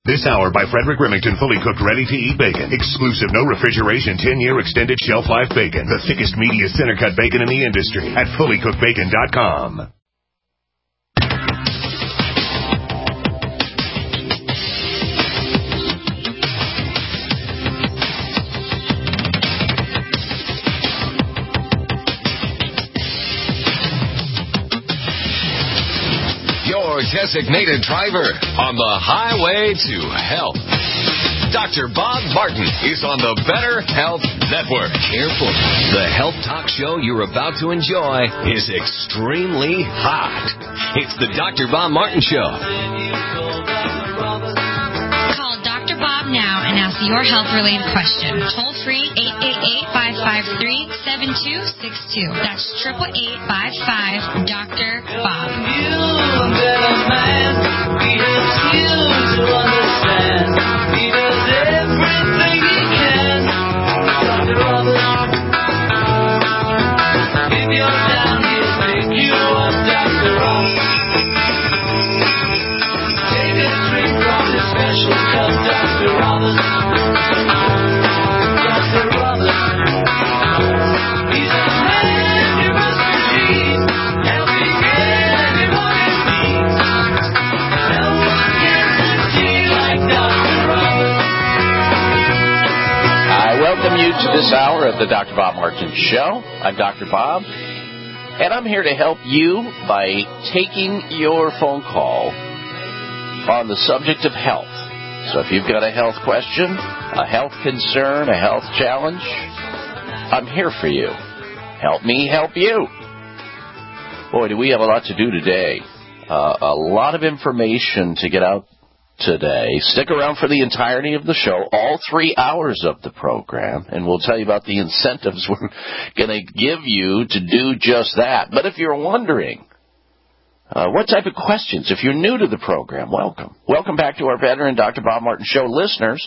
This hour by Frederick Remington, fully cooked, ready-to-eat bacon. Exclusive, no refrigeration, 10-year extended shelf life bacon. The thickest, meatiest center-cut bacon in the industry at fullycookedbacon.com. Designated driver on the highway to health. Dr. Bob Martin is on the Better Health Network. Careful. The health talk show you're about to enjoy is extremely hot. It's the Dr. Bob Martin Show. Call Dr. Bob now and ask your health-related question. Toll free 888-553-7262. That's 888-55-Dr. Bob. Welcome you to this hour of the Dr. Bob Martin Show. I'm Dr. Bob, and I'm here to help you by taking your phone call on the subject of health. So if you've got a health question, a health concern, a health challenge, I'm here for you. Help me help you. Boy, do we have a lot to do today. A lot of information to get out today. Stick around for the entirety of the show, all 3 hours of the program, and we'll tell you about the incentives we're going to give you to do just that. But if you're wondering what type of questions, if you're new to the program, welcome. Welcome back to our veteran Dr. Bob Martin Show listeners.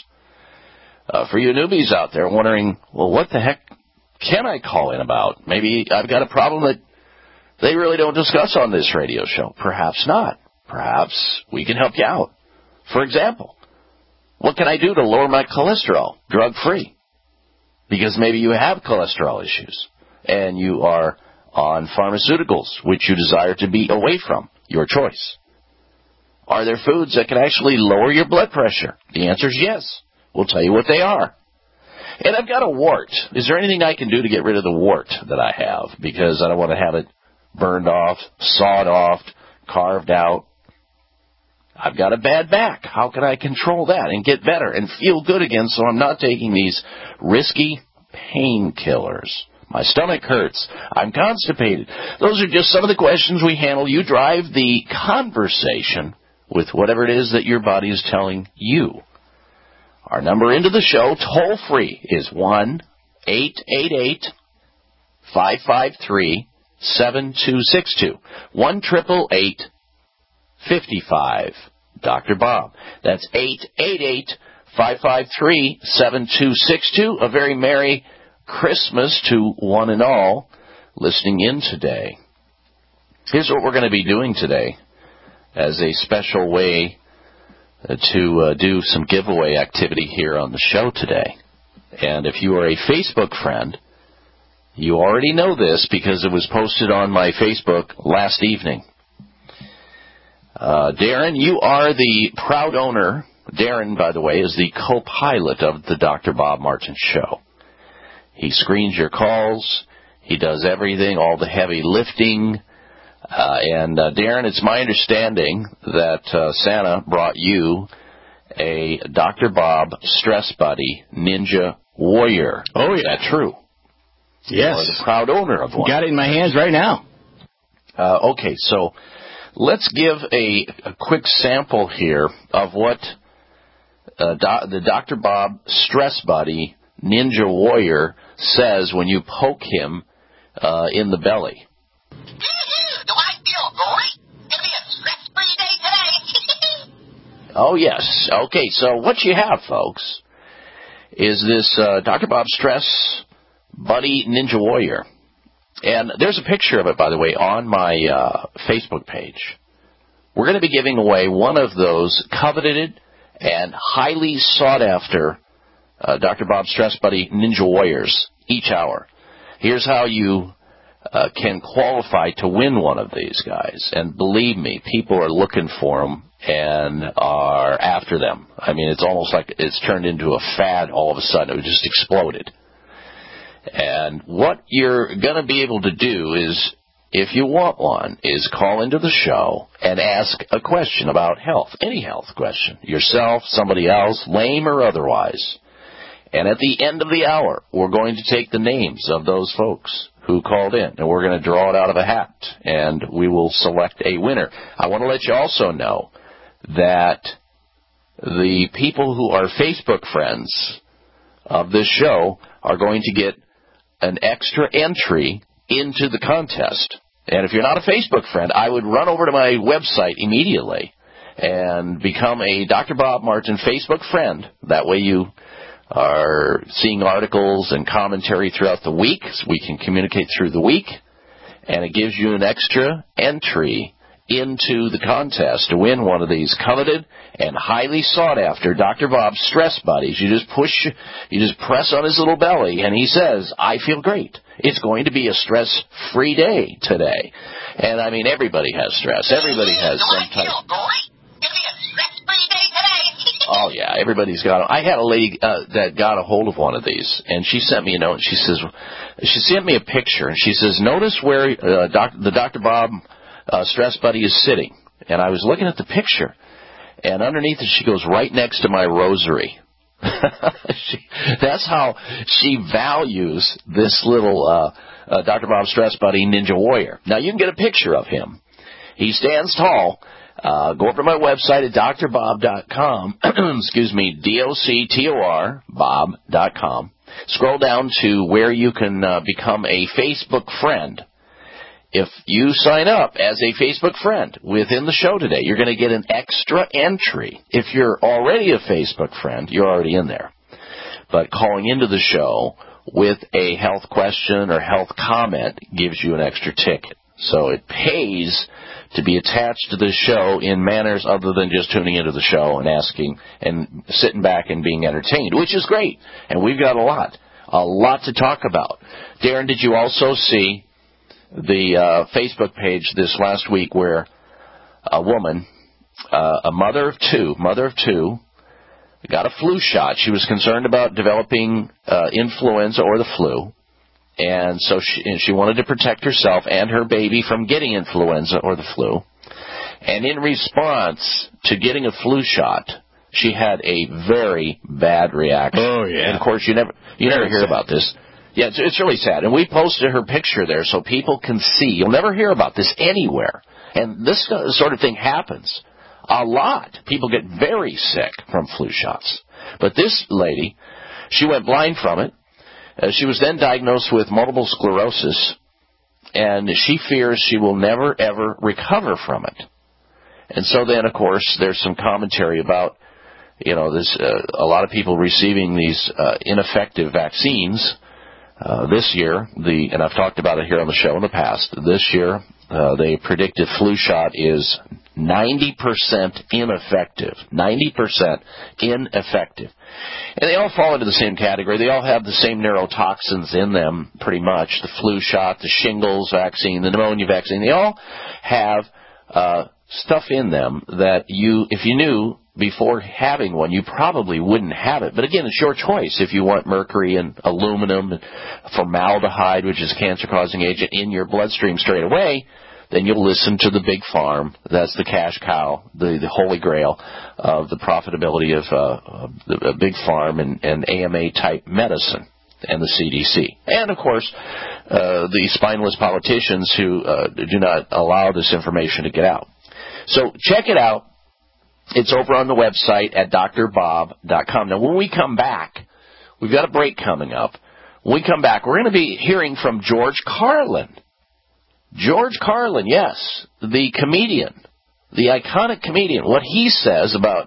For you newbies out there wondering, well, what the heck can I call in about? Maybe I've got a problem that they really don't discuss on this radio show. Perhaps not. Perhaps we can help you out. For example, what can I do to lower my cholesterol drug-free? Because maybe you have cholesterol issues and you are on pharmaceuticals, which you desire to be away from. Your choice. Are there foods that can actually lower your blood pressure? The answer is yes. We'll tell you what they are. And I've got a wart. Is there anything I can do to get rid of the wart that I have? Because I don't want to have it burned off, sawed off, carved out. I've got a bad back. How can I control that and get better and feel good again so I'm not taking these risky painkillers? My stomach hurts. I'm constipated. Those are just some of the questions we handle. You drive the conversation with whatever it is that your body is telling you. Our number into the show, toll free, is 1-888-553-7262. 1-888-55 Dr. Bob. That's 888-553-7262. A very Merry Christmas to one and all listening in today. Here's what we're going to be doing today as a special way to do some giveaway activity here on the show today. And if you are a Facebook friend, you already know this because it was posted on my Facebook last evening. Darren, you are the proud owner. Darren, by the way, is the co-pilot of the Dr. Bob Martin Show. He screens your calls. He does everything, all the heavy lifting. And Darren, it's my understanding that Santa brought you a Dr. Bob Stress Buddy Ninja Warrior. Oh, yeah. Is that true? Yes. You are the proud owner of one. Got it in my hands right now. Okay, so let's give a quick sample here of what the Dr. Bob Stress Buddy Ninja Warrior says when you poke him in the belly. Do I feel great? It'll be a stress-free day today. Oh, yes. Okay, so what you have, folks, is this Dr. Bob Stress Buddy Ninja Warrior. And there's a picture of it, by the way, on my Facebook page. We're going to be giving away one of those coveted and highly sought after Dr. Bob Stress Buddy Ninja Warriors each hour. Here's how you can qualify to win one of these guys. And believe me, people are looking for them and are after them. I mean, it's almost like it's turned into a fad all of a sudden. It just exploded. And what you're going to be able to do is, if you want one, is call into the show and ask a question about health, any health question, yourself, somebody else, lame or otherwise. And at the end of the hour, we're going to take the names of those folks who called in, and we're going to draw it out of a hat, and we will select a winner. I want to let you also know that the people who are Facebook friends of this show are going to get an extra entry into the contest. And if you're not a Facebook friend, I would run over to my website immediately and become a Dr. Bob Martin Facebook friend. That way you are seeing articles and commentary throughout the week, so we can communicate through the week, and it gives you an extra entry into the contest to win one of these coveted and highly sought after Dr. Bob Stress Buddies. You just press on his little belly, and he says, "I feel great. It's going to be a stress-free day today." And I mean, everybody has stress. Everybody has some type. It's going to be a stress-free day today. Oh, yeah, everybody's got them. I had a lady that got a hold of one of these, and she sent me a note, and she sent me a picture, and she says, "Notice where the Dr. Bob Stress Buddy is sitting." And I was looking at the picture, and underneath it, she goes, "Right next to my rosary." That's how she values this little Dr. Bob Stress Buddy Ninja Warrior. Now, you can get a picture of him. He stands tall. Go over to my website at drbob.com, excuse me, DOCTOR, bob.com. Scroll down to where you can become a Facebook friend. If you sign up as a Facebook friend within the show today, you're going to get an extra entry. If you're already a Facebook friend, you're already in there. But calling into the show with a health question or health comment gives you an extra ticket. So it pays to be attached to this show in manners other than just tuning into the show and asking and sitting back and being entertained, which is great. And we've got a lot to talk about. Darren, did you also see the Facebook page this last week where a woman, a mother of two, got a flu shot? She was concerned about developing influenza or the flu. And so she wanted to protect herself and her baby from getting influenza or the flu. And in response to getting a flu shot, she had a very bad reaction. Oh, yeah. And, of course, you never hear about this. Yeah, it's really sad. And we posted her picture there so people can see. You'll never hear about this anywhere. And this sort of thing happens a lot. People get very sick from flu shots. But this lady, she went blind from it. She was then diagnosed with multiple sclerosis, and she fears she will never, ever recover from it. And so then, of course, there's some commentary about, this a lot of people receiving these ineffective vaccines this year. And I've talked about it here on the show in the past. This year, they predicted flu shot is 90% ineffective. 90% ineffective. And they all fall into the same category. They all have the same neurotoxins in them, pretty much. The flu shot, the shingles vaccine, the pneumonia vaccine. They all have stuff in them that if you knew before having one, you probably wouldn't have it. But again, it's your choice. If you want mercury and aluminum and formaldehyde, which is a cancer-causing agent, in your bloodstream straight away, then you'll listen to the big farm. That's the cash cow, the holy grail of the profitability of the big farm and AMA-type medicine and the CDC. And, of course, the spineless politicians who do not allow this information to get out. So check it out. It's over on the website at drbob.com. Now, when we come back, we've got a break coming up. When we come back, we're going to be hearing from George Carlin. George Carlin, yes, the comedian, the iconic comedian, what he says about,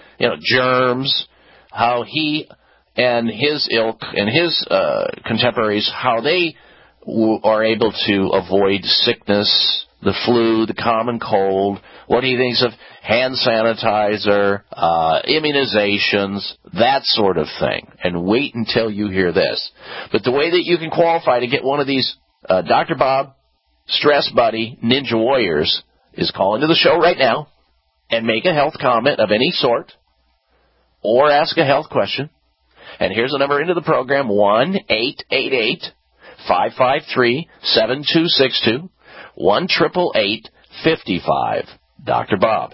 germs, how he and his ilk and his contemporaries, how they are able to avoid sickness, the flu, the common cold? What he thinks of hand sanitizer, immunizations, that sort of thing. And wait until you hear this. But the way that you can qualify to get one of these Dr. Bob Stress Buddy Ninja Warriors is call into the show right now and make a health comment of any sort or ask a health question. And here's the number into the program, 1-888-553-7262, 1-888-55 Dr. Bob,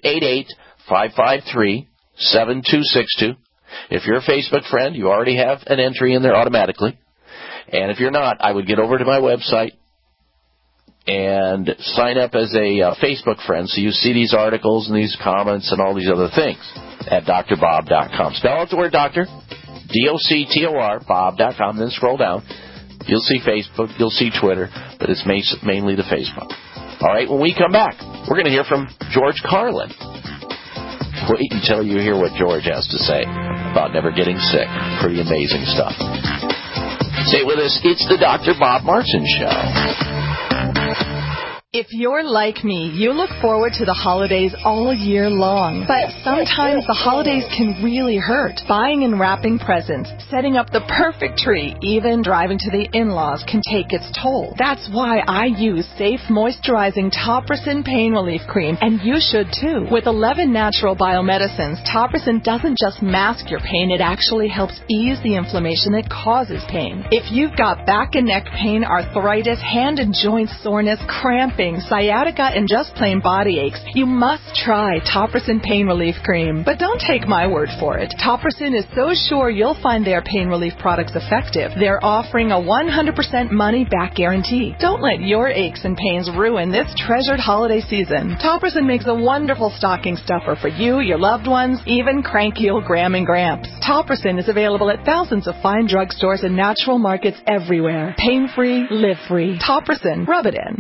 888-553-7262. If you're a Facebook friend, you already have an entry in there automatically. And if you're not, I would get over to my website and sign up as a Facebook friend so you see these articles and these comments and all these other things at drbob.com. Spell out the word doctor, D-O-C-T-O-R, bob.com, then scroll down. You'll see Facebook, you'll see Twitter, but it's mainly the Facebook. All right, when we come back, we're going to hear from George Carlin. Wait until you hear what George has to say about never getting sick. Pretty amazing stuff. Stay with us. It's the Dr. Bob Martin Show. If you're like me, you look forward to the holidays all year long. But sometimes the holidays can really hurt. Buying and wrapping presents, setting up the perfect tree, even driving to the in-laws can take its toll. That's why I use Safe Moisturizing Topricin Pain Relief Cream, and you should too. With 11 natural biomedicines, Topricin doesn't just mask your pain, it actually helps ease the inflammation that causes pain. If you've got back and neck pain, arthritis, hand and joint soreness, cramping, sciatica, and just plain body aches, you must try Topricin Pain Relief Cream. But don't take my word for it. Topricin is so sure you'll find their pain relief products effective. They're offering a 100% money-back guarantee. Don't let your aches and pains ruin this treasured holiday season. Topricin makes a wonderful stocking stuffer for you, your loved ones, even cranky old Gram and Gramps. Topricin is available at thousands of fine drugstores and natural markets everywhere. Pain-free, live-free. Topricin. Rub it in.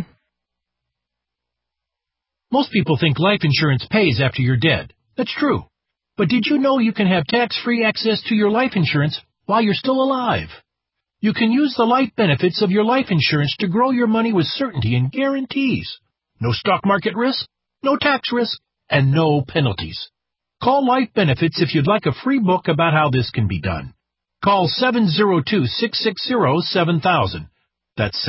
Most people think life insurance pays after you're dead. That's true. But did you know you can have tax-free access to your life insurance while you're still alive? You can use the life benefits of your life insurance to grow your money with certainty and guarantees. No stock market risk, no tax risk, and no penalties. Call Life Benefits if you'd like a free book about how this can be done. Call 702-660-7000. That's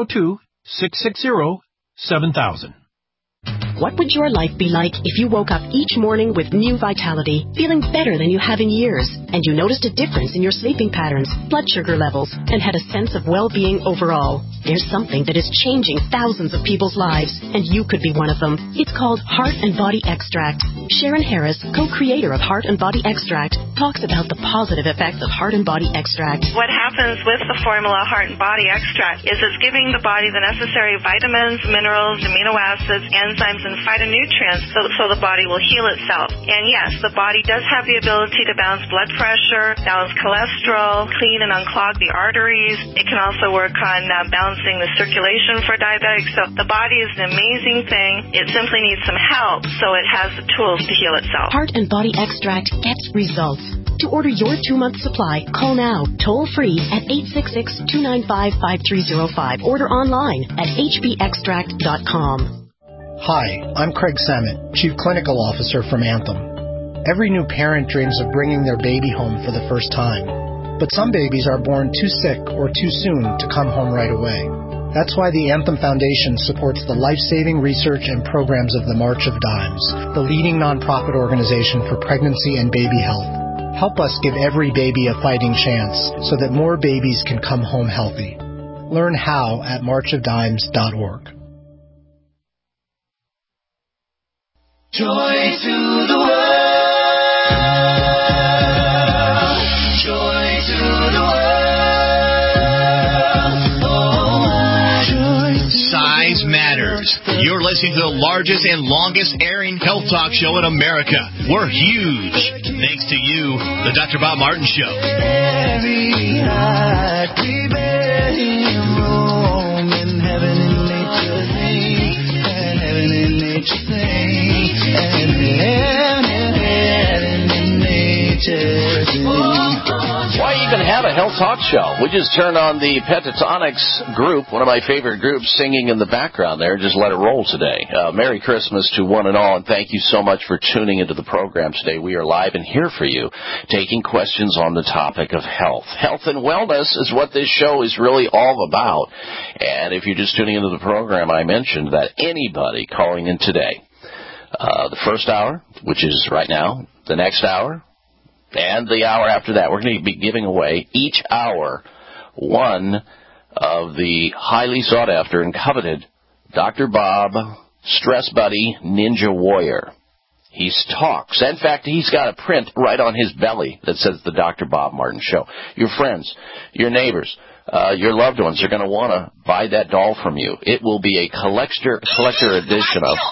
702-660-7000. What would your life be like if you woke up each morning with new vitality, feeling better than you have in years, and you noticed a difference in your sleeping patterns, blood sugar levels, and had a sense of well-being overall? There's something that is changing thousands of people's lives, and you could be one of them. It's called Heart and Body Extract. Sharon Harris, co-creator of Heart and Body Extract, talks about the positive effects of Heart and Body Extract. What happens with the formula Heart and Body Extract is it's giving the body the necessary vitamins, minerals, amino acids, enzymes, and phytonutrients so the body will heal itself. And yes, the body does have the ability to balance blood pressure, balance cholesterol, clean and unclog the arteries. It can also work on balancing the circulation for diabetics. So the body is an amazing thing. It simply needs some help, so it has the tools to heal itself. Heart and Body Extract gets results. To order your 2-month supply, call now, toll-free at 866-295-5305. Order online at hbextract.com. Hi, I'm Craig Samet, Chief Clinical Officer from Anthem. Every new parent dreams of bringing their baby home for the first time. But some babies are born too sick or too soon to come home right away. That's why the Anthem Foundation supports the life-saving research and programs of the March of Dimes, the leading nonprofit organization for pregnancy and baby health. Help us give every baby a fighting chance so that more babies can come home healthy. Learn how at marchofdimes.org. Joy to the world. Joy to the world. Oh, joy. Size matters. You're listening to the largest and longest airing health talk show in America. We're huge. Thanks to you, the Dr. Bob Martin Show. Every heart prepared in Rome, and heaven and nature sing, and heaven and nature sing. Why you even have a health talk show. We just turned on the Pentatonics group, one of my favorite groups, singing in the background there. Just let it roll today. Merry Christmas to one and all, and thank you so much for tuning into the program today. We are live and here for you, taking questions on the topic of health. Health and wellness is what this show is really all about. And if you're just tuning into the program, I mentioned that anybody calling in today, the first hour, which is right now, the next hour, and the hour after that, we're going to be giving away each hour one of the highly sought after and coveted Dr. Bob Stress Buddy Ninja Warrior. He talks. In fact, he's got a print right on his belly that says the Dr. Bob Martin Show. Your friends, your neighbors, your loved ones are going to want to buy that doll from you. It will be a collector edition of...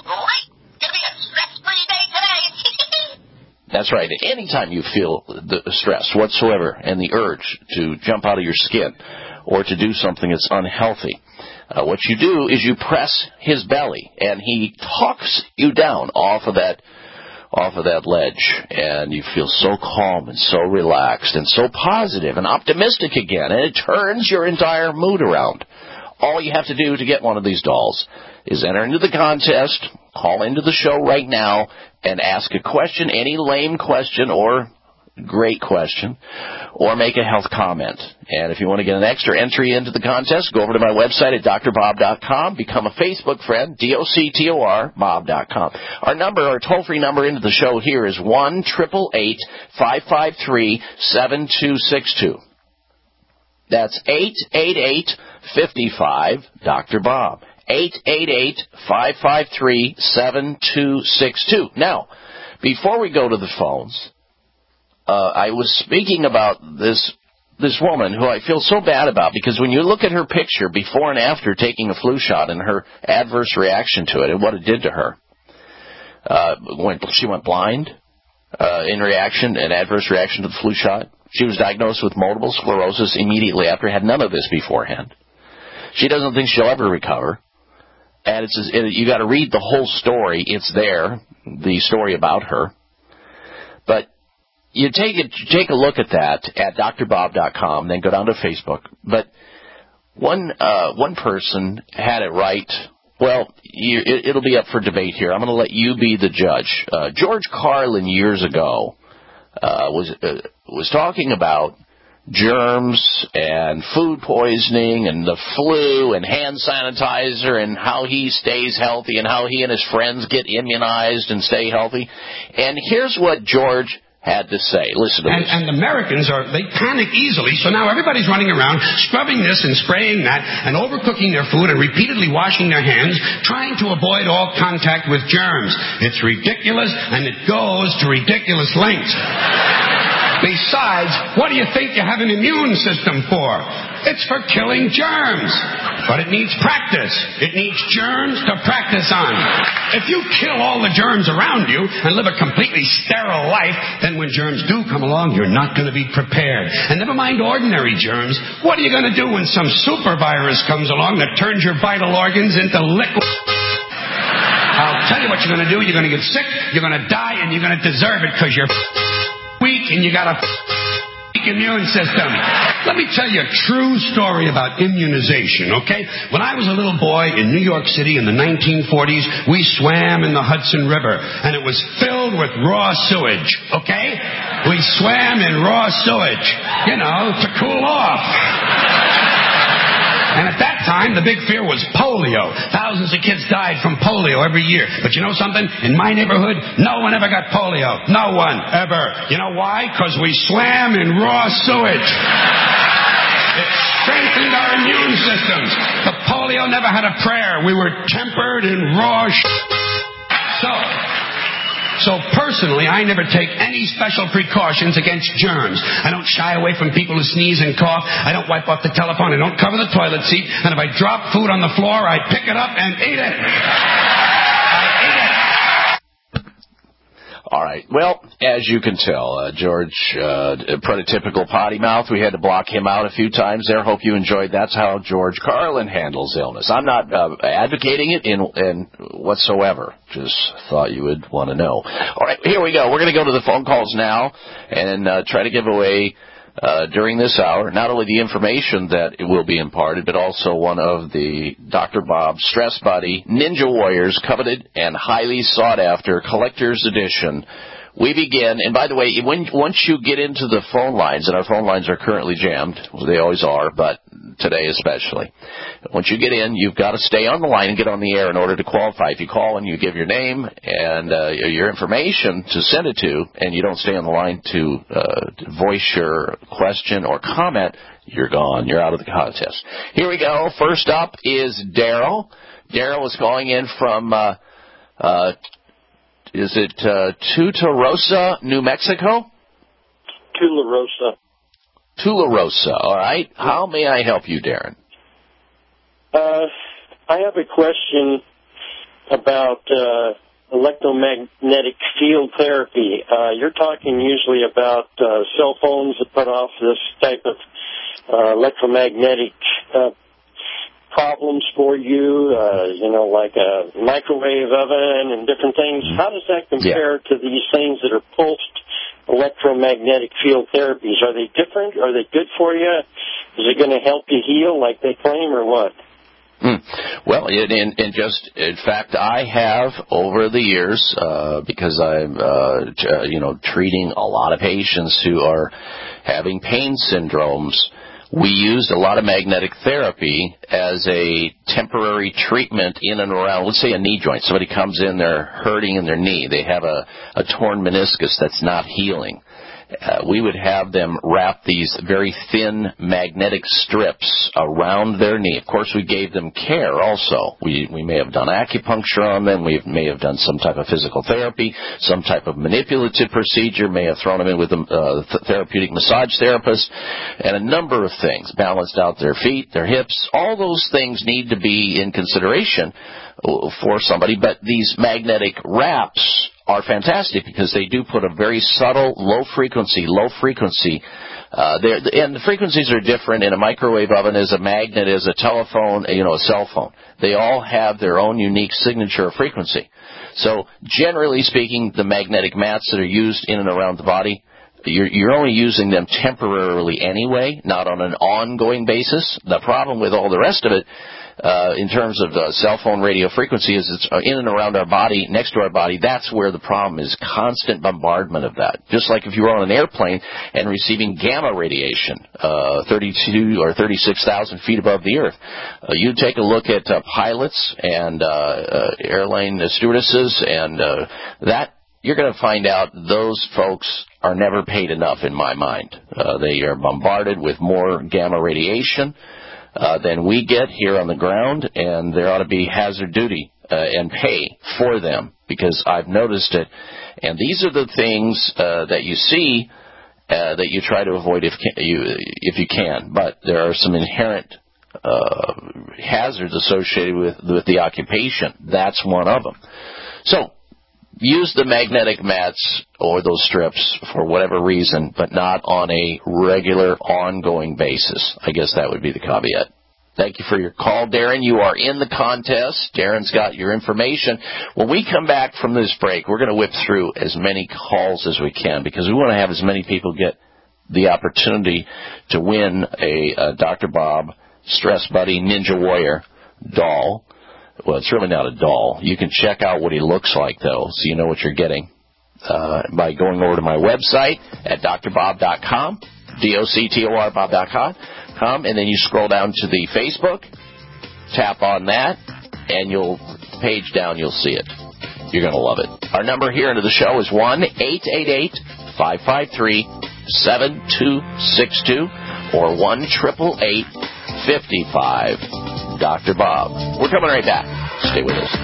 That's right. Anytime you feel the stress whatsoever and the urge to jump out of your skin or to do something that's unhealthy, what you do is you press his belly, and he talks you down off of that ledge, and you feel so calm and so relaxed and so positive and optimistic again, and it turns your entire mood around. All you have to do to get one of these dolls is enter into the contest, call into the show right now, and ask a question, any lame question or great question, or make a health comment. And if you want to get an extra entry into the contest, go over to my website at drbob.com, become a Facebook friend, DOCTOR, Bob.com. Our toll-free number into the show here is 1-888-553-7262. That's 888-55 Dr. Bob. 888-553-7262. Now, before we go to the phones, I was speaking about this woman who I feel so bad about, because when you look at her picture before and after taking a flu shot and her adverse reaction to it and what it did to her, she went blind in reaction, an adverse reaction to the flu shot. She was diagnosed with multiple sclerosis immediately after, had none of this beforehand. She doesn't think she'll ever recover. And you got to read the whole story. It's there, the story about her. But you take a look at that at drbob.com, then go down to Facebook. But one person had it right. Well, it'll be up for debate here. I'm going to let you be the judge. George Carlin years ago was talking about germs and food poisoning and the flu and hand sanitizer and how he stays healthy and how he and his friends get immunized and stay healthy. And here's what George had to say. Listen to this. And Americans, they panic easily, so now everybody's running around scrubbing this and spraying that and overcooking their food and repeatedly washing their hands, trying to avoid all contact with germs. It's ridiculous, and it goes to ridiculous lengths. Besides, what do you think you have an immune system for? It's for killing germs. But it needs practice. It needs germs to practice on. If you kill all the germs around you and live a completely sterile life, then when germs do come along, you're not going to be prepared. And never mind ordinary germs. What are you going to do when some super virus comes along that turns your vital organs into liquid? I'll tell you what you're going to do. You're going to get sick, you're going to die, and you're going to deserve it because you're weak and you got a weak immune system. Let me tell you a true story about immunization, okay? When I was a little boy in New York City in the 1940s, we swam in the Hudson River, and it was filled with raw sewage, okay? We swam in raw sewage, to cool off. And at that time, the big fear was polio. Thousands of kids died from polio every year. But you know something? In my neighborhood, no one ever got polio. No one, ever. You know why? Because we swam in raw sewage. It strengthened our immune systems. The polio never had a prayer. We were tempered in raw So personally, I never take any special precautions against germs. I don't shy away from people who sneeze and cough. I don't wipe off the telephone. I don't cover the toilet seat. And if I drop food on the floor, I pick it up and eat it. All right. Well, as you can tell, George, prototypical potty mouth. We had to block him out a few times there. Hope you enjoyed. That's how George Carlin handles illness. I'm not advocating it in whatsoever. Just thought you would want to know. All right, here we go. We're going to go to the phone calls now and try to give away during this hour, not only the information that it will be imparted, but also one of the Dr. Bob Stress Buddy Ninja Warriors, coveted and highly sought after collector's edition. We begin, and by the way, once you get into the phone lines, and our phone lines are currently jammed, well, they always are, but today especially. Once you get in, you've got to stay on the line and get on the air in order to qualify. If you call and you give your name and your information to send it to, and you don't stay on the line to voice your question or comment, you're gone. You're out of the contest. Here we go. First up is Daryl. Daryl is calling in from... is it Tularosa, New Mexico? Tularosa. Tularosa, all right. How may I help you, Darren? I have a question about electromagnetic field therapy. You're talking usually about cell phones that put off this type of electromagnetic problems for you, like a microwave oven and different things. How does that compare to these things that are pulsed electromagnetic field therapies? Are they different? Are they good for you? Is it going to help you heal like they claim, or what? Well, in fact, I have over the years, because I'm, treating a lot of patients who are having pain syndromes. We used a lot of magnetic therapy as a temporary treatment in and around, let's say, a knee joint. Somebody comes in, they're hurting in their knee. They have a torn meniscus that's not healing. We would have them wrap these very thin magnetic strips around their knee. Of course, we gave them care also. We may have done acupuncture on them. We may have done some type of physical therapy, some type of manipulative procedure, may have thrown them in with a therapeutic massage therapist, and a number of things. Balanced out their feet, their hips. All those things need to be in consideration for somebody, but these magnetic wraps are fantastic because they do put a very subtle, low frequency, and the frequencies are different in a microwave oven, as a magnet, as a telephone, a cell phone. They all have their own unique signature of frequency. So generally speaking, the magnetic mats that are used in and around the body, you're only using them temporarily anyway, not on an ongoing basis. The problem with all the rest of it, in terms of cell phone radio frequency, is it's in and around our body, next to our body. That's where the problem is, constant bombardment of that. Just like if you were on an airplane and receiving gamma radiation, 32 or 36,000 feet above the earth. You take a look at pilots and airline stewardesses, and that you're going to find out those folks are never paid enough, in my mind. They are bombarded with more gamma radiation than we get here on the ground, and there ought to be hazard duty and pay for them, because I've noticed it. And these are the things that you see that you try to avoid if you can. But there are some inherent hazards associated with the occupation. That's one of them. So use the magnetic mats or those strips for whatever reason, but not on a regular, ongoing basis. I guess that would be the caveat. Thank you for your call, Darren. You are in the contest. Darren's got your information. When we come back from this break, we're going to whip through as many calls as we can, because we want to have as many people get the opportunity to win a Dr. Bob Stress Buddy Ninja Warrior doll. Well, it's really not a doll. You can check out what he looks like, though, so you know what you're getting by going over to my website at drbob.com, DOCTOR Bob.com, and then you scroll down to the Facebook, tap on that, and page down, you'll see it. You're going to love it. Our number here into the show is 1-888-553-7262 or 1-888-55 Dr. Bob. We're coming right back. Stay with us.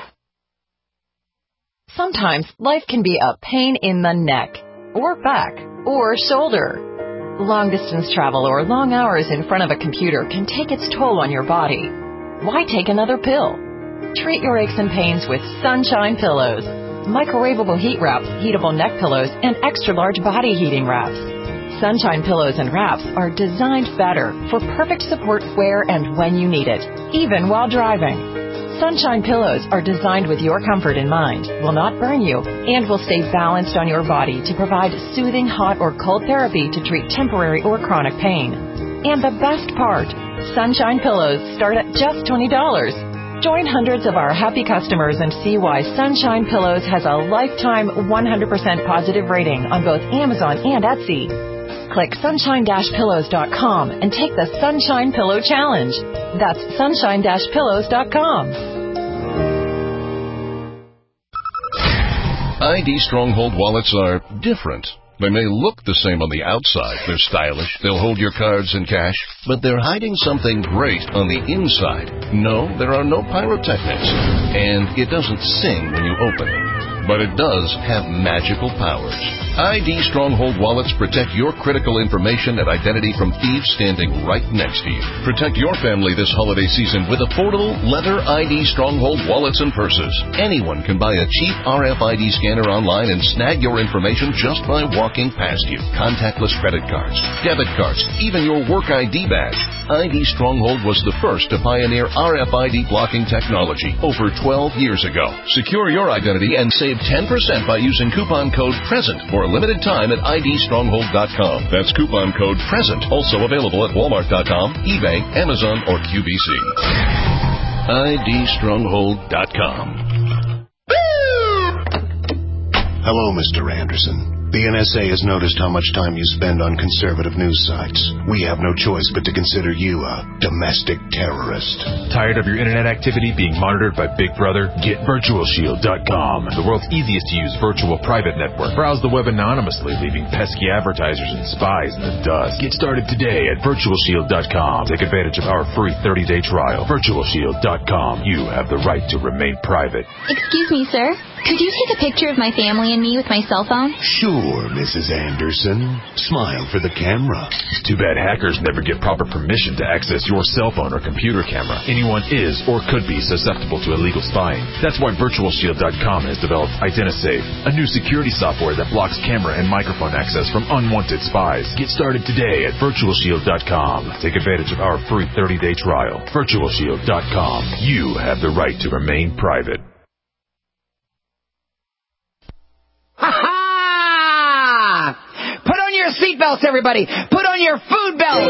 Sometimes life can be a pain in the neck, or back, or shoulder. Long-distance travel or long hours in front of a computer can take its toll on your body. Why take another pill? Treat your aches and pains with Sunshine Pillows. Microwavable heat wraps, heatable neck pillows, and extra-large body heating wraps. Sunshine Pillows and wraps are designed better for perfect support where and when you need it, even while driving. Sunshine pillows are designed with your comfort in mind, will not burn you, and will stay balanced on your body to provide soothing hot or cold therapy to treat temporary or chronic pain. And the best part, Sunshine pillows start at just $20. Join hundreds of our happy customers and see why Sunshine Pillows has a lifetime 100% positive rating on both Amazon and Etsy. Click sunshine-pillows.com and take the Sunshine Pillow Challenge. That's sunshine-pillows.com. ID Stronghold wallets are different. They may look the same on the outside. They're stylish. They'll hold your cards and cash. But they're hiding something great on the inside. No, there are no pyrotechnics. And it doesn't sing when you open it. But it does have magical powers. ID Stronghold wallets protect your critical information and identity from thieves standing right next to you. Protect your family this holiday season with affordable leather ID Stronghold wallets and purses. Anyone can buy a cheap RFID scanner online and snag your information just by walking past you. Contactless credit cards, debit cards, even your work ID badge. ID Stronghold was the first to pioneer RFID blocking technology over 12 years ago. Secure your identity and save 10% by using coupon code PRESENT for a limited time at idstronghold.com. That's coupon code PRESENT, also available at walmart.com, eBay, Amazon, or QVC. idstronghold.com. Hello, Mr. Anderson. The NSA has noticed how much time you spend on conservative news sites. We have no choice but to consider you a domestic terrorist. Tired of your internet activity being monitored by Big Brother? Get VirtualShield.com, the world's easiest to use virtual private network. Browse the web anonymously, leaving pesky advertisers and spies in the dust. Get started today at VirtualShield.com. Take advantage of our free 30-day trial. VirtualShield.com. You have the right to remain private. Excuse me, sir. Could you take a picture of my family and me with my cell phone? Sure, Mrs. Anderson. Smile for the camera. Too bad hackers never get proper permission to access your cell phone or computer camera. Anyone is or could be susceptible to illegal spying. That's why VirtualShield.com has developed IdennaSafe, a new security software that blocks camera and microphone access from unwanted spies. Get started today at VirtualShield.com. Take advantage of our free 30-day trial. VirtualShield.com. You have the right to remain private. Ha-ha! Put on your seatbelts, everybody. Put on your food belts.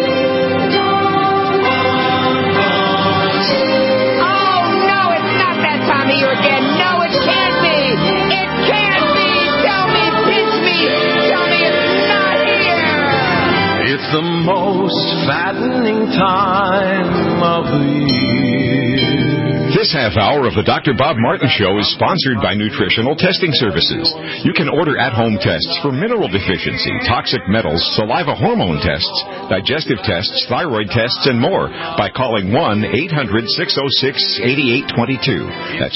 Oh, no, it's not that time of year again. No, it can't be. It can't be. Tell me, pinch me. Tell me it's not here. It's the most fattening time of the year. This half hour of the Dr. Bob Martin Show is sponsored by Nutritional Testing Services. You can order at-home tests for mineral deficiency, toxic metals, saliva hormone tests, digestive tests, thyroid tests, and more by calling 1-800-606-8822. That's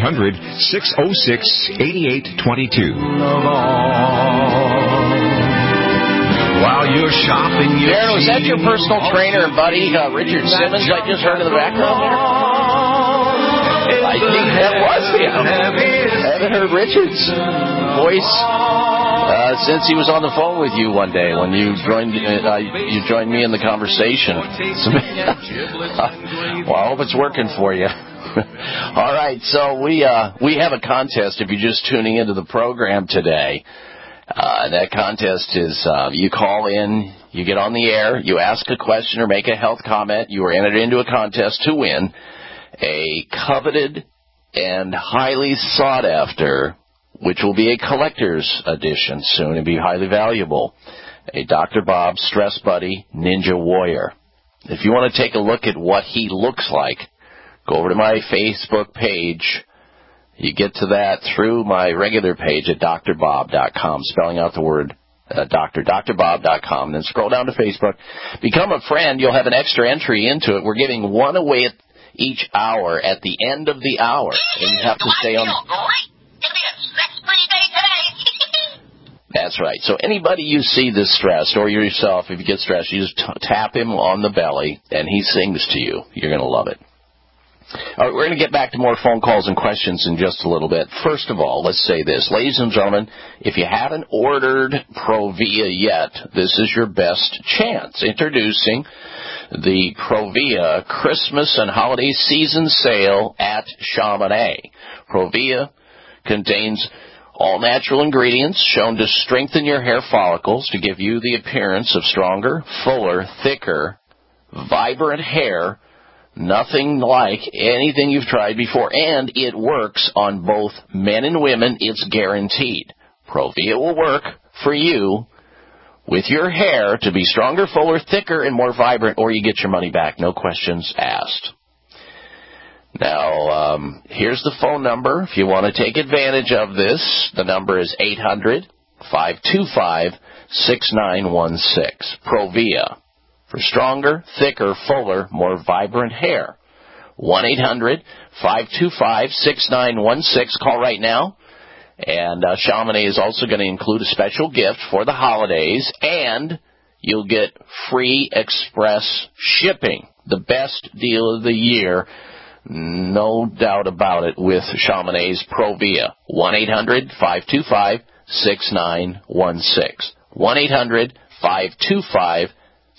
1-800-606-8822. While you're shopping, Darren, was that your personal trainer and buddy, Richard Simmons, I just heard in the background there? I think that was him. I haven't heard Richard's voice since he was on the phone with you one day when you joined me in the conversation. Well, I hope it's working for you. All right, so we have a contest if you're just tuning into the program today. That contest is you call in, you get on the air, you ask a question or make a health comment. You are entered into a contest to win a coveted and highly sought after, which will be a collector's edition soon and be highly valuable, a Dr. Bob Stress Buddy Ninja Warrior. If you want to take a look at what he looks like, go over to my Facebook page. You get to that through my regular page at drbob.com, spelling out the word drbob.com, then scroll down to Facebook. Become a friend. You'll have an extra entry into it. We're giving one away at each hour at the end of the hour. And you have to stay on. That's right. So anybody you see this stressed, or yourself, if you get stressed, you just tap him on the belly, and he sings to you. You're going to love it. All right, we're going to get back to more phone calls and questions in just a little bit. First of all, let's say this. Ladies and gentlemen, if you haven't ordered Provia yet, this is your best chance. Introducing the Provia Christmas and Holiday Season Sale at Chamonix. Provia contains all natural ingredients shown to strengthen your hair follicles to give you the appearance of stronger, fuller, thicker, vibrant hair. Nothing like anything you've tried before, and it works on both men and women. It's guaranteed. Provia will work for you with your hair to be stronger, fuller, thicker, and more vibrant, or you get your money back. No questions asked. Now, here's the phone number. If you want to take advantage of this, the number is 800-525-6916. Provia. For stronger, thicker, fuller, more vibrant hair. 1-800-525-6916. Call right now. And Chamonix is also going to include a special gift for the holidays, and you'll get free express shipping. The best deal of the year, no doubt about it, with Chamonix's Provia. 1-800-525-6916. 1-800-525-6916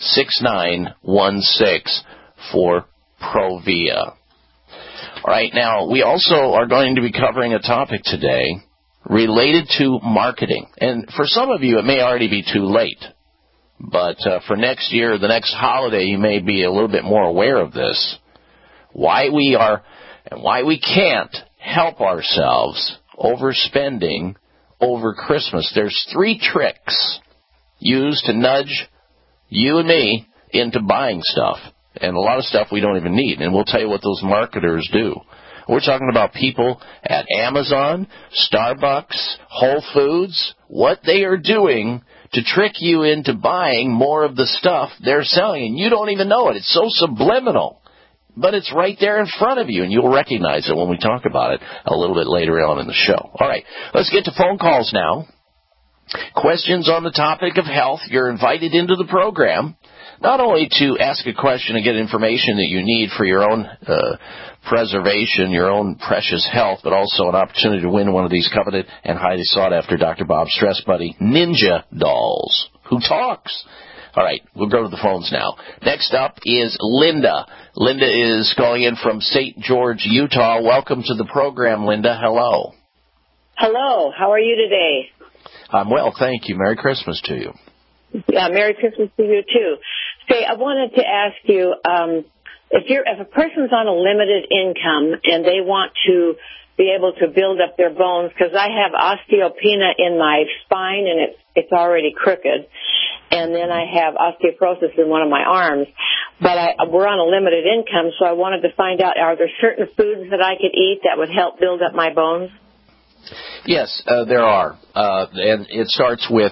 for Provia. All right, now, we also are going to be covering a topic today related to marketing. And for some of you, it may already be too late. But for next year, the next holiday, you may be a little bit more aware of this. Why we are and why we can't help ourselves overspending over Christmas. There's 3 tricks used to nudge you and me into buying stuff, and a lot of stuff we don't even need, and we'll tell you what those marketers do. We're talking about people at Amazon, Starbucks, Whole Foods, what they are doing to trick you into buying more of the stuff they're selling, and you don't even know it. It's so subliminal, but it's right there in front of you, and you'll recognize it when we talk about it a little bit later on in the show. All right, let's get to phone calls now. Questions on the topic of health, you're invited into the program, not only to ask a question and get information that you need for your own preservation, your own precious health, but also an opportunity to win one of these coveted and highly sought-after Dr. Bob Stress Buddy Ninja Dolls. Who talks? All right, we'll go to the phones now. Next up is Linda. Linda is calling in from St. George, Utah. Welcome to the program, Linda. Hello. Hello. How are you today? I'm well, thank you. Merry Christmas to you. Yeah, Merry Christmas to you, too. Say, I wanted to ask you, if a person's on a limited income and they want to be able to build up their bones, because I have osteopenia in my spine and it's already crooked, and then I have osteoporosis in one of my arms, but we're on a limited income, so I wanted to find out, are there certain foods that I could eat that would help build up my bones? Yes, there are, and it starts with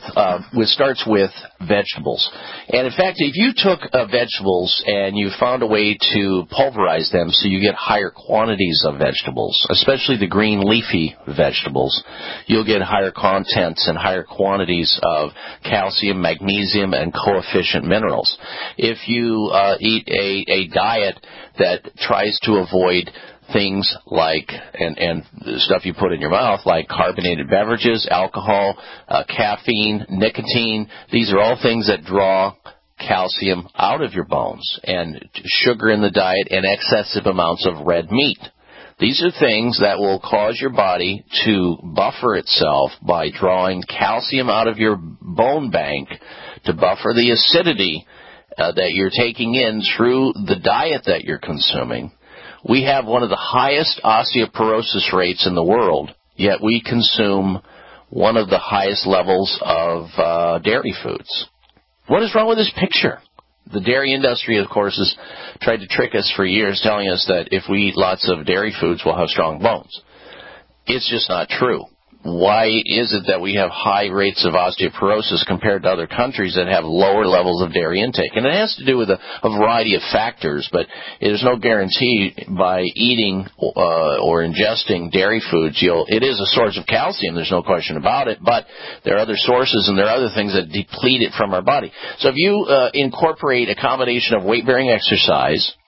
vegetables. And in fact, if you took vegetables and you found a way to pulverize them so you get higher quantities of vegetables, especially the green leafy vegetables, you'll get higher contents and higher quantities of calcium, magnesium, and coefficient minerals. If you eat a diet that tries to avoid things like, and the stuff you put in your mouth, like carbonated beverages, alcohol, caffeine, nicotine, these are all things that draw calcium out of your bones, and sugar in the diet, and excessive amounts of red meat. These are things that will cause your body to buffer itself by drawing calcium out of your bone bank to buffer the acidity that you're taking in through the diet that you're consuming. We have one of the highest osteoporosis rates in the world, yet we consume one of the highest levels of dairy foods. What is wrong with this picture? The dairy industry, of course, has tried to trick us for years, telling us that if we eat lots of dairy foods, we'll have strong bones. It's just not true. Why is it that we have high rates of osteoporosis compared to other countries that have lower levels of dairy intake? And it has to do with a variety of factors, but there's no guarantee by eating or ingesting dairy foods. It is a source of calcium, there's no question about it, but there are other sources and there are other things that deplete it from our body. So if you incorporate a combination of weight-bearing exercise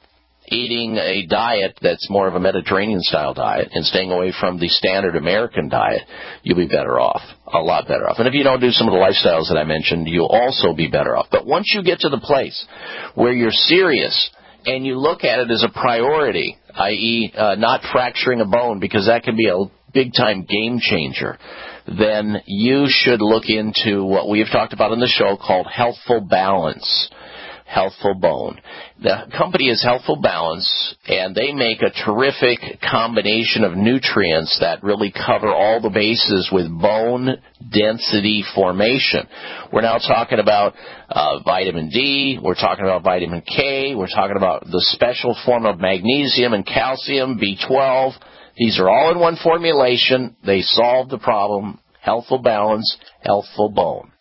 eating a diet that's more of a Mediterranean-style diet and staying away from the standard American diet, you'll be better off, a lot better off. And if you don't do some of the lifestyles that I mentioned, you'll also be better off. But once you get to the place where you're serious and you look at it as a priority, i.e. Not fracturing a bone, because that can be a big-time game changer, then you should look into what we've talked about in the show called Healthful Balance. Healthful Bone. The company is Healthful Balance, and they make a terrific combination of nutrients that really cover all the bases with bone density formation. We're now talking about vitamin D, we're talking about vitamin K, we're talking about the special form of magnesium and calcium, B12. These are all in one formulation. They solve the problem. Healthful Balance, Healthful Bone.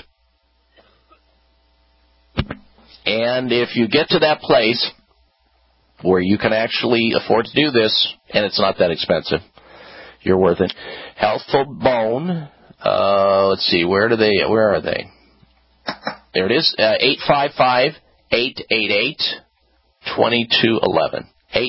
And if you get to that place where you can actually afford to do this, and it's not that expensive, you're worth it. Healthful Bone, let's see, where are they? There it is, 855-888-2211.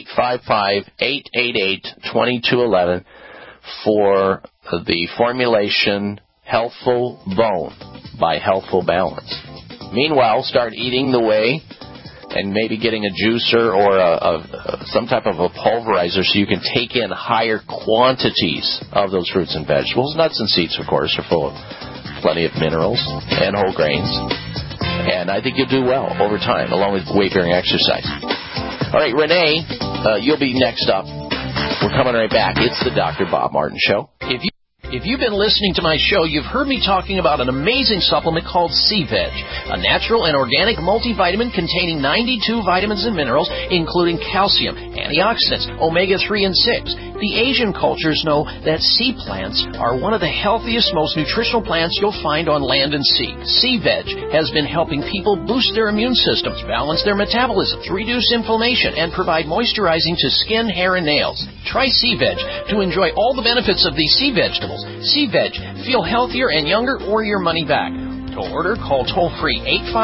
855-888-2211 for the formulation Healthful Bone by Healthful Balance. Meanwhile, start eating the way and maybe getting a juicer or some type of a pulverizer so you can take in higher quantities of those fruits and vegetables. Nuts and seeds, of course, are full of plenty of minerals and whole grains. And I think you'll do well over time, along with weight-bearing exercise. All right, Renee, you'll be next up. We're coming right back. It's the Dr. Bob Martin Show. If you've been listening to my show, you've heard me talking about an amazing supplement called C-Veg, a natural and organic multivitamin containing 92 vitamins and minerals, including calcium, antioxidants, omega-3 and 6. The Asian cultures know that sea plants are one of the healthiest, most nutritional plants you'll find on land and sea. C-Veg has been helping people boost their immune systems, balance their metabolisms, reduce inflammation, and provide moisturizing to skin, hair, and nails. Try C-Veg to enjoy all the benefits of these sea vegetables. C-Veg. Feel healthier and younger or your money back. To order, call toll-free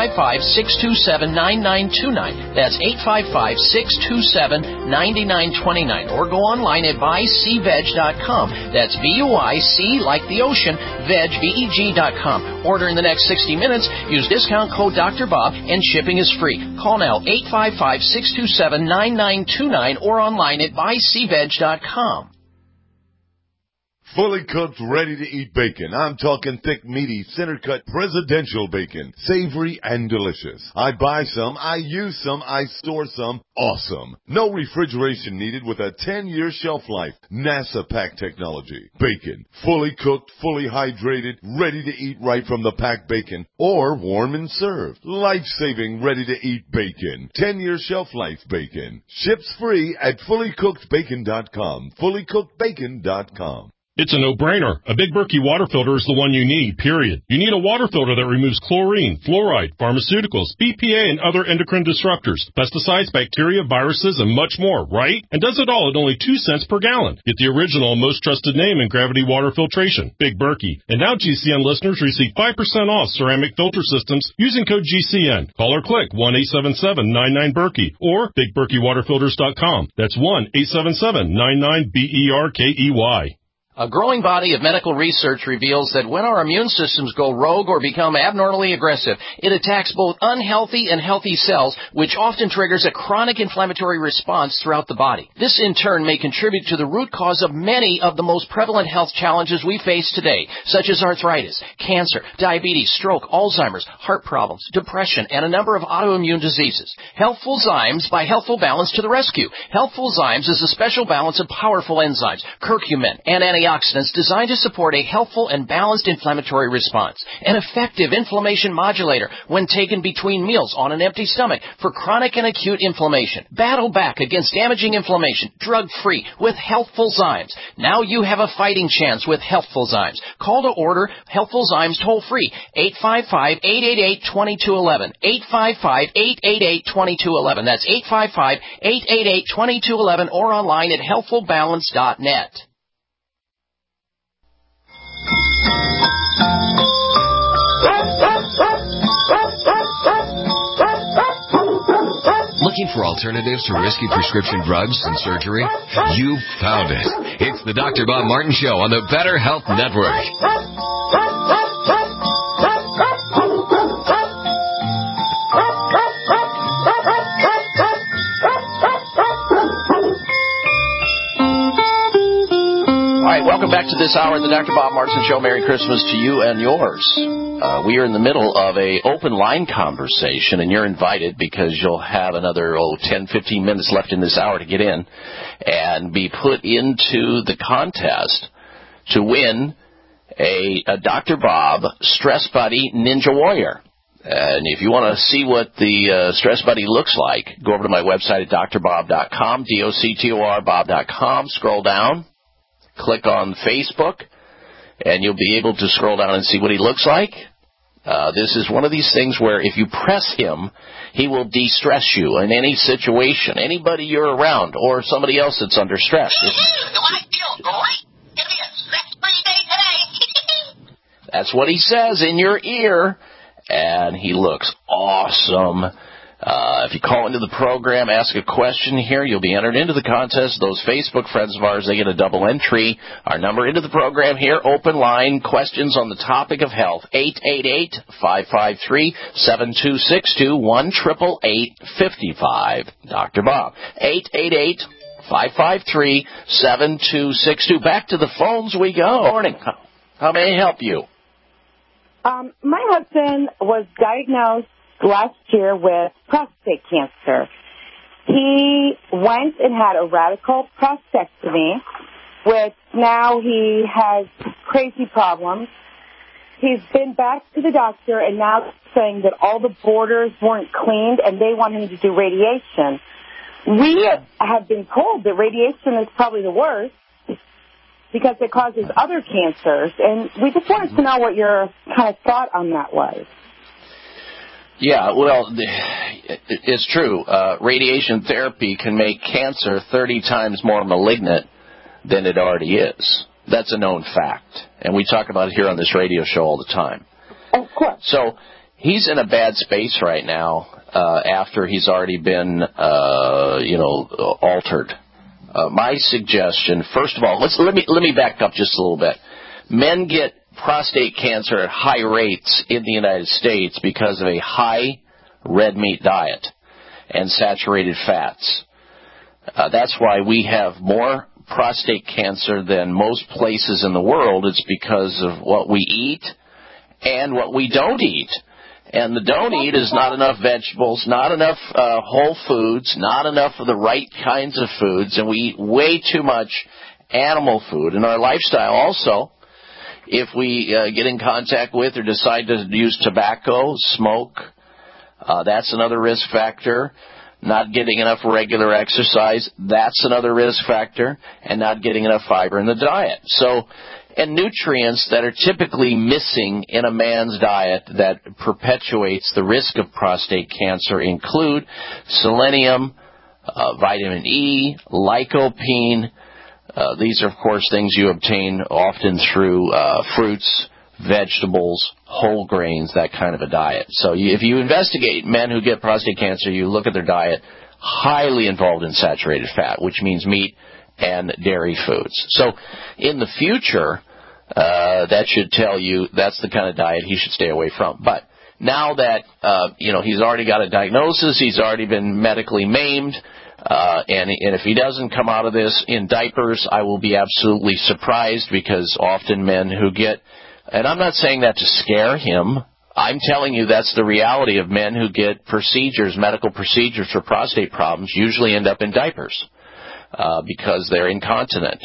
855-627-9929. That's 855-627-9929. Or go online at buycveg.com. That's B-U-I-C like the ocean, veg, V-E-G.com. Order in the next 60 minutes. Use discount code Dr. Bob and shipping is free. Call now 855-627-9929 or online at buycveg.com. Fully cooked, ready-to-eat bacon. I'm talking thick, meaty, center-cut presidential bacon. Savory and delicious. I buy some, I use some, I store some. Awesome. No refrigeration needed with a 10-year shelf life. NASA pack technology. Bacon. Fully cooked, fully hydrated, ready to eat right from the packed bacon. Or warm and served. Life-saving, ready-to-eat bacon. 10-year shelf life bacon. Ships free at fullycookedbacon.com. Fullycookedbacon.com. It's a no-brainer. A Big Berkey water filter is the one you need, period. You need a water filter that removes chlorine, fluoride, pharmaceuticals, BPA, and other endocrine disruptors, pesticides, bacteria, viruses, and much more, right? And does it all at only 2 cents per gallon. Get the original and most trusted name in gravity water filtration, Big Berkey. And now GCN listeners receive 5% off ceramic filter systems using code GCN. Call or click 1-877-99-BERKEY or BigBerkeyWaterFilters.com. That's 1-877-99-BERKEY. A growing body of medical research reveals that when our immune systems go rogue or become abnormally aggressive, it attacks both unhealthy and healthy cells, which often triggers a chronic inflammatory response throughout the body. This, in turn, may contribute to the root cause of many of the most prevalent health challenges we face today, such as arthritis, cancer, diabetes, stroke, Alzheimer's, heart problems, depression, and a number of autoimmune diseases. Healthful Zymes by Healthful Balance to the rescue. Healthful Zymes is a special balance of powerful enzymes, curcumin, and antioxidants designed to support a healthful and balanced inflammatory response. An effective inflammation modulator when taken between meals on an empty stomach for chronic and acute inflammation. Battle back against damaging inflammation, drug-free, with Healthful Zymes. Now you have a fighting chance with Healthful Zymes. Call to order Healthful Zymes toll-free, 855-888-2211. 855-888-2211. That's 855-888-2211 or online at healthfulbalance.net. Looking for alternatives to risky prescription drugs and surgery? You've found it. It's the Dr. Bob Martin Show on the Better Health Network. All right, welcome back to this hour of the Dr. Bob Martin Show. Merry Christmas to you and yours. We are in the middle of a open line conversation, and you're invited because you'll have another 10, 15 minutes left in this hour to get in and be put into the contest to win a Dr. Bob Stress Buddy Ninja Warrior. And if you want to see what the Stress Buddy looks like, go over to my website at drbob.com, DOCTOR, bob.com, scroll down. Click on Facebook, and you'll be able to scroll down and see what he looks like. This is one of these things where if you press him, he will de-stress you in any situation, anybody you're around, or somebody else that's under stress. That's what he says in your ear, and he looks awesome. If you call into the program, ask a question here, you'll be entered into the contest. Those Facebook friends of ours, they get a double entry. Our number into the program here, open line, questions on the topic of health, 888-553-7262, 1-888-55, Dr. Bob, 888-553-7262. Back to the phones we go. Good morning. How may I help you? My husband was diagnosed last year with prostate cancer. He went and had a radical prostatectomy, which now he has crazy problems. He's been back to the doctor, and now they're saying that all the borders weren't cleaned, and they want him to do radiation. We have been told that radiation is probably the worst because it causes other cancers, and we just wanted to know what your kind of thought on that was. Yeah, well, it's true. Radiation therapy can make cancer 30 times more malignant than it already is. That's a known fact. And we talk about it here on this radio show all the time. Of course. So he's in a bad space right now after he's already been, altered. My suggestion, first of all, let me back up just a little bit. Men get prostate cancer at high rates in the United States because of a high red meat diet and saturated fats. That's why we have more prostate cancer than most places in the world. It's because of what we eat and what we don't eat. And the don't eat is not enough vegetables, not enough whole foods, not enough of the right kinds of foods, and we eat way too much animal food. In our lifestyle also, if we get in contact with or decide to use tobacco, smoke, that's another risk factor. Not getting enough regular exercise, that's another risk factor. And not getting enough fiber in the diet. And nutrients that are typically missing in a man's diet that perpetuates the risk of prostate cancer include selenium, vitamin E, lycopene. These are, of course, things you obtain often through fruits, vegetables, whole grains, that kind of a diet. So if you investigate men who get prostate cancer, you look at their diet, highly involved in saturated fat, which means meat and dairy foods. So in the future, that should tell you that's the kind of diet he should stay away from. But now that, he's already got a diagnosis, he's already been medically maimed, and if he doesn't come out of this in diapers, I will be absolutely surprised, because often men who get, and I'm not saying that to scare him, I'm telling you that's the reality of men who get procedures, medical procedures for prostate problems, usually end up in diapers because they're incontinent.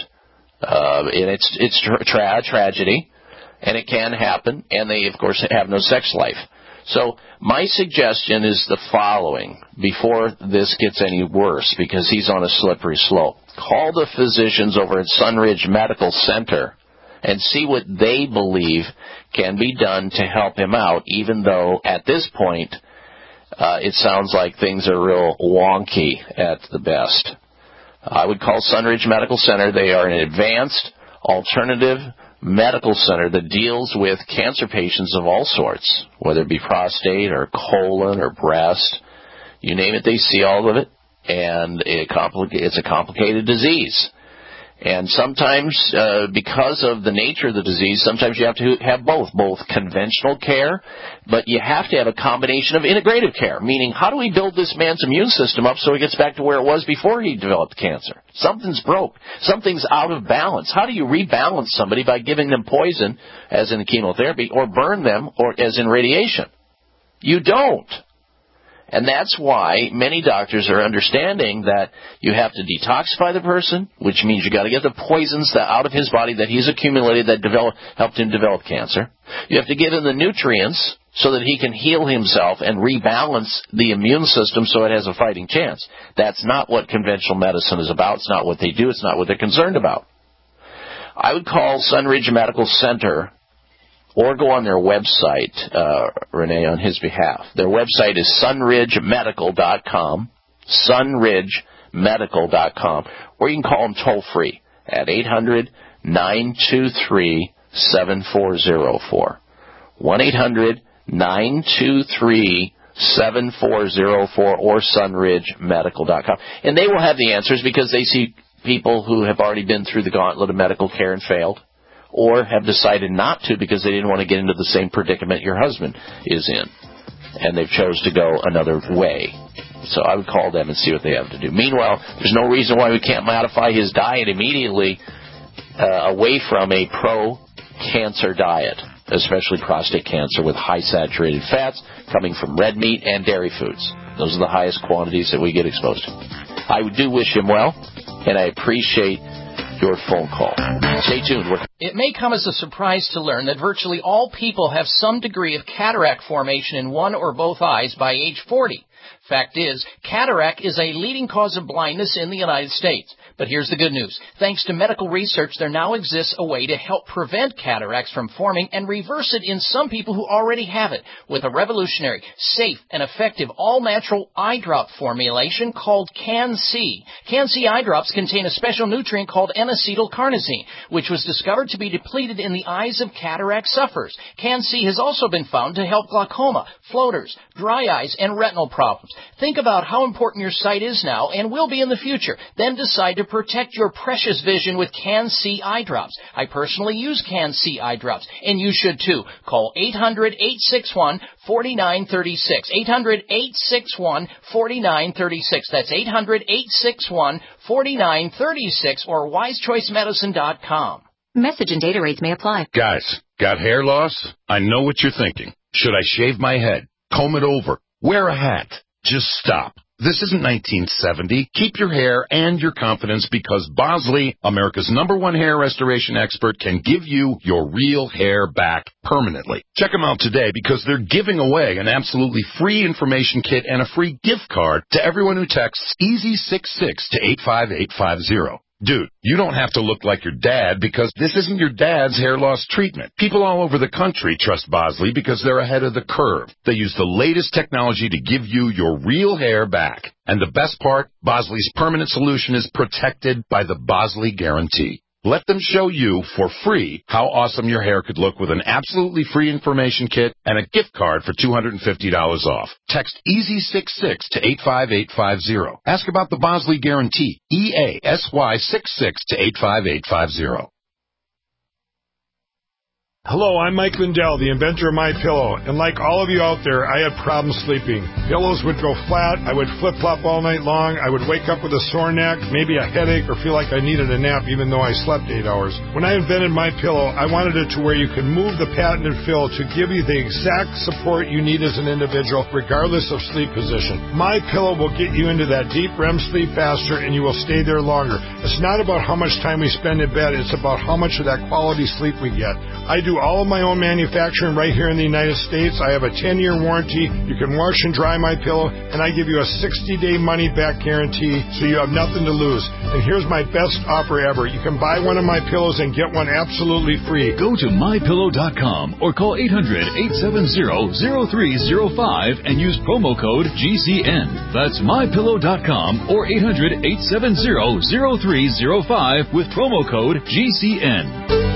And it's tragedy, and it can happen, and they, of course, have no sex life. So my suggestion is the following, before this gets any worse, because he's on a slippery slope. Call the physicians over at Sunridge Medical Center and see what they believe can be done to help him out, even though at this point it sounds like things are real wonky at the best. I would call Sunridge Medical Center. They are an advanced alternative medical center that deals with cancer patients of all sorts, whether it be prostate or colon or breast. You name it, they see all of it, and it's a complicated disease. And sometimes, because of the nature of the disease, sometimes you have to have both conventional care, but you have to have a combination of integrative care, meaning how do we build this man's immune system up so he gets back to where it was before he developed cancer? Something's broke. Something's out of balance. How do you rebalance somebody by giving them poison, as in chemotherapy, or burn them, or as in radiation? You don't. And that's why many doctors are understanding that you have to detoxify the person, which means you got to get the poisons out of his body that he's accumulated that helped him develop cancer. You have to give him the nutrients so that he can heal himself and rebalance the immune system so it has a fighting chance. That's not what conventional medicine is about. It's not what they do. It's not what they're concerned about. I would call Sunridge Medical Center or go on their website, Renee, on his behalf. Their website is sunridgemedical.com, sunridgemedical.com, or you can call them toll-free at 800-923-7404, 1-800-923-7404, or sunridgemedical.com. And they will have the answers because they see people who have already been through the gauntlet of medical care and failed, or have decided not to because they didn't want to get into the same predicament your husband is in, and they've chose to go another way. So I would call them and see what they have to do. Meanwhile, there's no reason why we can't modify his diet immediately away from a pro-cancer diet, especially prostate cancer with high saturated fats coming from red meat and dairy foods. Those are the highest quantities that we get exposed to. I do wish him well, and I appreciate your phone call. Stay tuned. It may come as a surprise to learn that virtually all people have some degree of cataract formation in one or both eyes by age 40. Fact is, cataract is a leading cause of blindness in the United States. But here's the good news. Thanks to medical research, there now exists a way to help prevent cataracts from forming and reverse it in some people who already have it with a revolutionary, safe, and effective all-natural eye drop formulation called Can-C. Can-C eye drops contain a special nutrient called N-acetylcarnosine, which was discovered to be depleted in the eyes of cataract sufferers. Can-C has also been found to help glaucoma, floaters, dry eyes, and retinal problems. Think about how important your sight is now and will be in the future. Then decide to protect your precious vision with Can-C eye drops. I personally use Can-C eye drops, and you should too. Call 800-861-4936. 800-861-4936. That's 800-861-4936 or wisechoicemedicine.com. Message and data rates may apply. Guys, got hair loss? I know what you're thinking. Should I shave my head? Comb it over? Wear a hat? Just stop. This isn't 1970. Keep your hair and your confidence because Bosley, America's #1 hair restoration expert, can give you your real hair back permanently. Check them out today because they're giving away an absolutely free information kit and a free gift card to everyone who texts EASY66 to 85850. Dude, you don't have to look like your dad because this isn't your dad's hair loss treatment. People all over the country trust Bosley because they're ahead of the curve. They use the latest technology to give you your real hair back. And the best part, Bosley's permanent solution is protected by the Bosley Guarantee. Let them show you for free how awesome your hair could look with an absolutely free information kit and a gift card for $250 off. Text EASY66 to 85850. Ask about the Bosley Guarantee. EASY66 to 85850. Hello, I'm Mike Lindell, the inventor of MyPillow, and like all of you out there, I had problems sleeping. Pillows would go flat, I would flip-flop all night long, I would wake up with a sore neck, maybe a headache, or feel like I needed a nap even though I slept 8 hours. When I invented MyPillow, I wanted it to where you could move the patented fill to give you the exact support you need as an individual, regardless of sleep position. MyPillow will get you into that deep REM sleep faster, and you will stay there longer. It's not about how much time we spend in bed, it's about how much of that quality sleep we get. I do all of my own manufacturing right here in the United States. I have a 10-year warranty. You can wash and dry MyPillow, and I give you a 60-day money-back guarantee, so you have nothing to lose. And here's my best offer ever. You can buy one of my pillows and get one absolutely free. Go to MyPillow.com or call 800-870-0305 and use promo code GCN. That's MyPillow.com or 800-870-0305 with promo code GCN.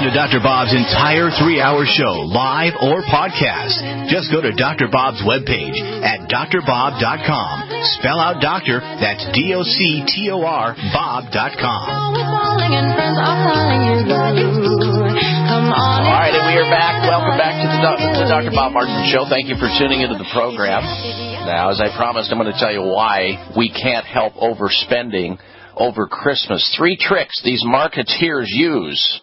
to Dr. Bob's entire 3-hour show, live or podcast. Just go to Dr. Bob's webpage at drbob.com. Spell out doctor, that's DOCTOR, Bob.com. All right, and we are back. Welcome back to the Dr. Bob Martin Show. Thank you for tuning into the program. Now, as I promised, I'm going to tell you why we can't help overspending over Christmas. 3 tricks these marketeers use.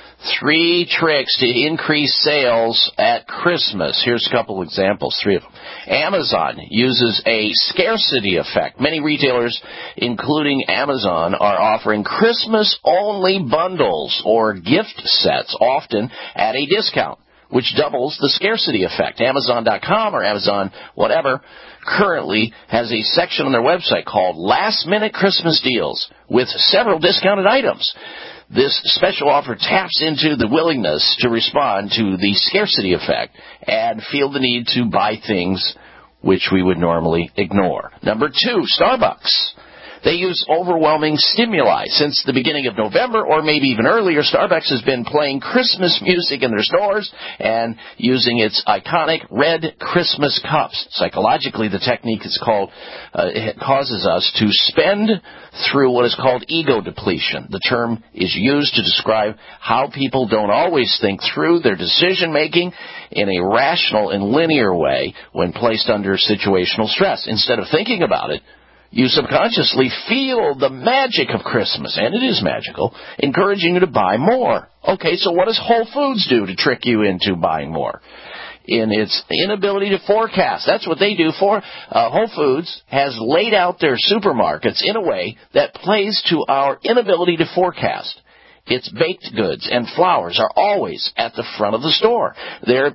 3 tricks to increase sales at Christmas. Here's a couple examples, 3 of them. Amazon uses a scarcity effect. Many retailers, including Amazon, are offering Christmas-only bundles or gift sets, often at a discount, which doubles the scarcity effect. Amazon.com or Amazon whatever currently has a section on their website called Last Minute Christmas Deals with several discounted items. This special offer taps into the willingness to respond to the scarcity effect and feel the need to buy things which we would normally ignore. Number 2, Starbucks. They use overwhelming stimuli. Since the beginning of November, or maybe even earlier, Starbucks has been playing Christmas music in their stores and using its iconic red Christmas cups. Psychologically, the technique is called, it causes us to spend through what is called ego depletion. The term is used to describe how people don't always think through their decision-making in a rational and linear way when placed under situational stress. Instead of thinking about it, you subconsciously feel the magic of Christmas, and it is magical, encouraging you to buy more. Okay, so what does Whole Foods do to trick you into buying more? In its inability to forecast. That's what they do for. Whole Foods has laid out their supermarkets in a way that plays to our inability to forecast. Its baked goods and flowers are always at the front of the store. Their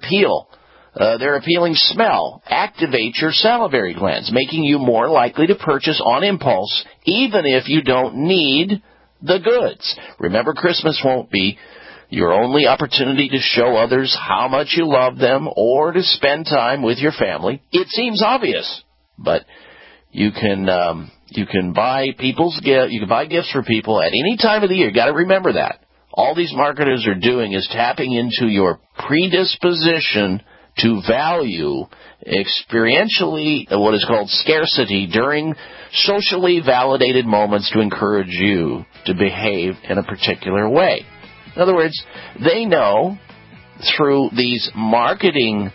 appealing smell activates your salivary glands, making you more likely to purchase on impulse, even if you don't need the goods. Remember, Christmas won't be your only opportunity to show others how much you love them or to spend time with your family. It seems obvious, but you can buy gifts for people at any time of the year. You got to remember that. All these marketers are doing is tapping into your predisposition to value experientially what is called scarcity during socially validated moments to encourage you to behave in a particular way. In other words, they know through these marketing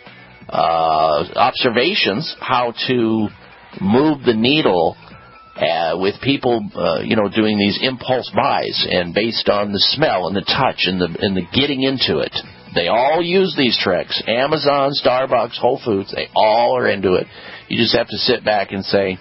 observations how to move the needle with people, doing these impulse buys and based on the smell and the touch and the getting into it. They all use these tricks. Amazon, Starbucks, Whole Foods, they all are into it. You just have to sit back and say,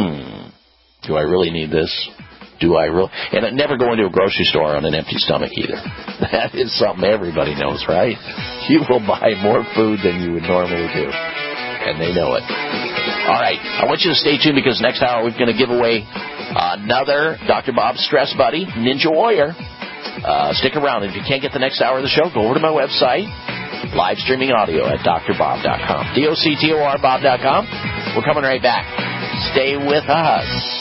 do I really need this? Do I really? And never go into a grocery store on an empty stomach either. That is something everybody knows, right? You will buy more food than you would normally do. And they know it. All right. I want you to stay tuned because next hour we're going to give away another Dr. Bob Stress Buddy, Ninja Warrior. Stick around. If you can't get the next hour of the show, go over to my website, live streaming audio at drbob.com. DOCTOR Bob.com. We're coming right back. Stay with us.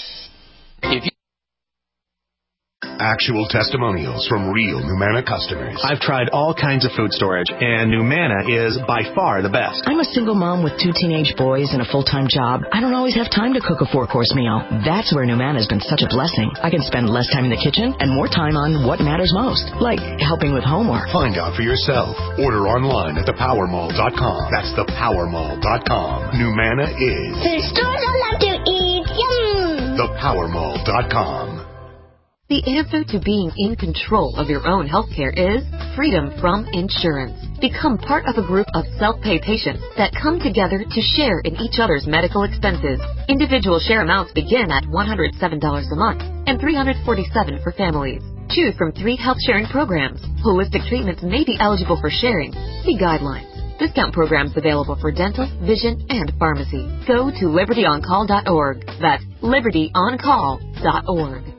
Actual testimonials from real Numana customers. I've tried all kinds of food storage, and Numana is by far the best. I'm a single mom with 2 teenage boys and a full-time job. I don't always have time to cook a 4-course meal. That's where Numana has been such a blessing. I can spend less time in the kitchen and more time on what matters most, like helping with homework. Find out for yourself. Order online at thepowermall.com. That's thepowermall.com. Numana is food stores I love to eat. Yum! Thepowermall.com. The answer to being in control of your own healthcare is freedom from insurance. Become part of a group of self-pay patients that come together to share in each other's medical expenses. Individual share amounts begin at $107 a month and $347 for families. Choose from 3 health sharing programs. Holistic treatments may be eligible for sharing. See guidelines. Discount programs available for dental, vision, and pharmacy. Go to libertyoncall.org. That's libertyoncall.org.